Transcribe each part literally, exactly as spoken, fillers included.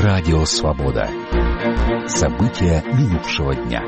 Радио Свобода. События минувшего дня.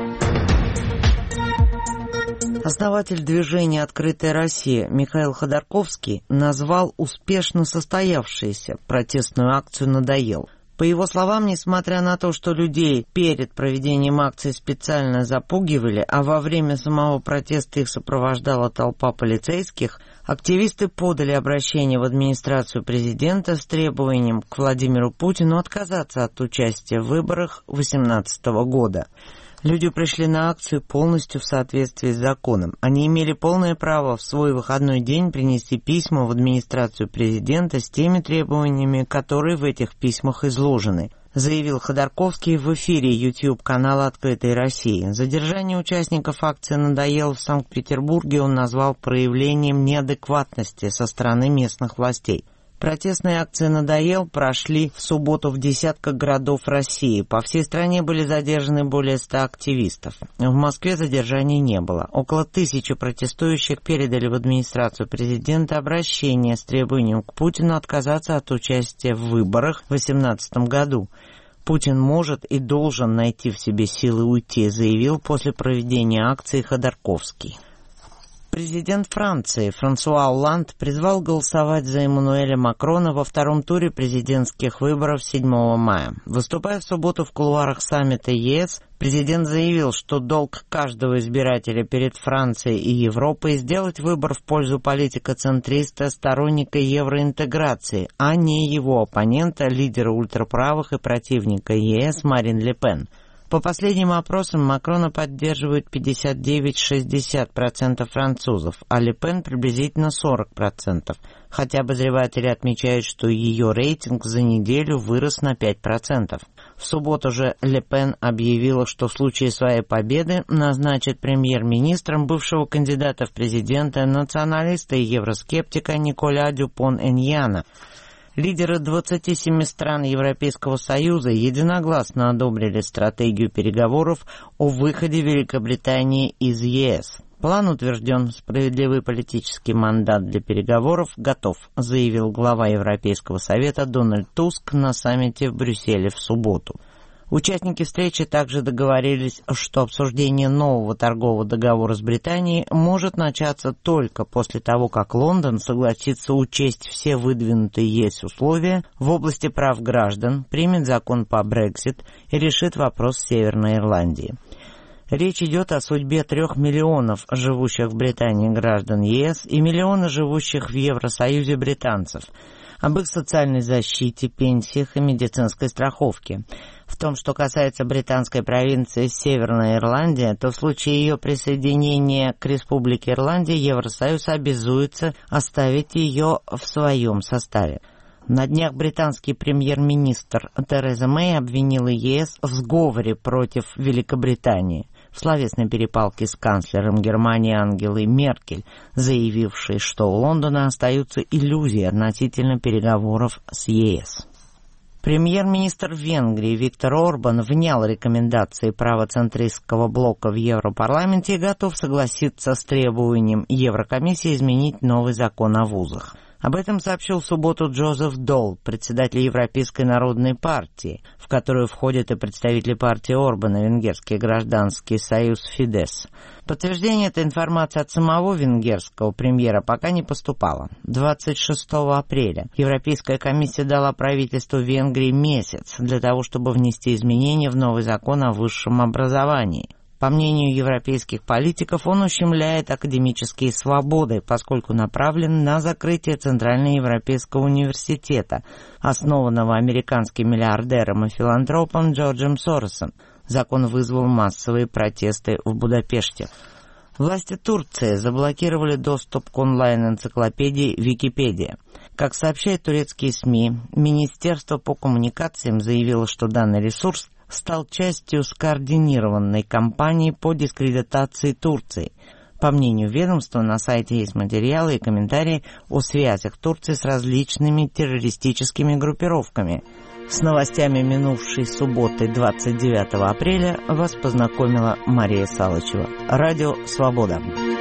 Основатель движения «Открытая Россия» Михаил Ходорковский назвал успешно состоявшейся протестную акцию «Надоел». По его словам, несмотря на то, что людей перед проведением акции специально запугивали, а во время самого протеста их сопровождала толпа полицейских, активисты подали обращение в администрацию президента с требованием к Владимиру Путину отказаться от участия в выборах две тысячи восемнадцатого года. Люди пришли на акцию полностью в соответствии с законом. Они имели полное право в свой выходной день принести письма в администрацию президента с теми требованиями, которые в этих письмах изложены, заявил Ходорковский в эфире YouTube-канала «Открытой России». Задержание участников акции «Надоел» в Санкт-Петербурге он назвал проявлением неадекватности со стороны местных властей. Протестные акции «Надоел» прошли в субботу в десятках городов России. По всей стране были задержаны более ста активистов. В Москве задержаний не было. Около тысячи протестующих передали в администрацию президента обращение с требованием к Путину отказаться от участия в выборах в две тысячи восемнадцатом году. Путин может и должен найти в себе силы уйти, заявил после проведения акции Ходорковский. Президент Франции Франсуа Олланд призвал голосовать за Эммануэля Макрона во втором туре президентских выборов седьмого мая. Выступая в субботу в кулуарах саммита ЕС, президент заявил, что долг каждого избирателя перед Францией и Европой сделать выбор в пользу политика-центриста, сторонника евроинтеграции, а не его оппонента, лидера ультраправых и противника ЕС Марин Ле Пен. По последним опросам Макрона поддерживают пятьдесят девять - шестьдесят процентов французов, а Ле Пен приблизительно сорок процентов, хотя обозреватели отмечают, что ее рейтинг за неделю вырос на пять процентов. В субботу же Ле Пен объявила, что в случае своей победы назначит премьер-министром бывшего кандидата в президенты националиста и евроскептика Николя Дюпон-Эньяна. Лидеры двадцати семи стран Европейского Союза единогласно одобрили стратегию переговоров о выходе Великобритании из ЕС. План утвержден, справедливый политический мандат для переговоров готов, заявил глава Европейского Совета Дональд Туск на саммите в Брюсселе в субботу. Участники встречи также договорились, что обсуждение нового торгового договора с Британией может начаться только после того, как Лондон согласится учесть все выдвинутые ЕС условия в области прав граждан, примет закон по Брексит и решит вопрос с Северной Ирландией. Речь идет о судьбе трех миллионов живущих в Британии граждан ЕС и миллиона живущих в Евросоюзе британцев, об их социальной защите, пенсиях и медицинской страховке. В том, что касается британской провинции Северная Ирландия, то в случае ее присоединения к Республике Ирландия Евросоюз обязуется оставить ее в своем составе. На днях британский премьер-министр Тереза Мэй обвинила ЕС в сговоре против Великобритании в словесной перепалке с канцлером Германии Ангелой Меркель, заявившей, что у Лондона остаются иллюзии относительно переговоров с ЕС. Премьер-министр Венгрии Виктор Орбан внял рекомендации правоцентристского блока в Европарламенте и готов согласиться с требованием Еврокомиссии изменить новый закон о вузах. Об этом сообщил в субботу Джозеф Дол, председатель Европейской народной партии, в которую входят и представители партии Орбана, Венгерский гражданский союз Фидес. Подтверждение этой информации от самого венгерского премьера пока не поступало. двадцать шестого апреля Европейская комиссия дала правительству Венгрии месяц для того, чтобы внести изменения в новый закон о высшем образовании. По мнению европейских политиков, он ущемляет академические свободы, поскольку направлен на закрытие Центральноевропейского университета, основанного американским миллиардером и филантропом Джорджем Соросом. Закон вызвал массовые протесты в Будапеште. Власти Турции заблокировали доступ к онлайн-энциклопедии Википедия. Как сообщают турецкие СМИ, Министерство по коммуникациям заявило, что данный ресурс стал частью скоординированной кампании по дискредитации Турции. По мнению ведомства, на сайте есть материалы и комментарии о связях Турции с различными террористическими группировками. С новостями минувшей субботы двадцать девятого апреля вас познакомила Мария Салычева. Радио «Свобода».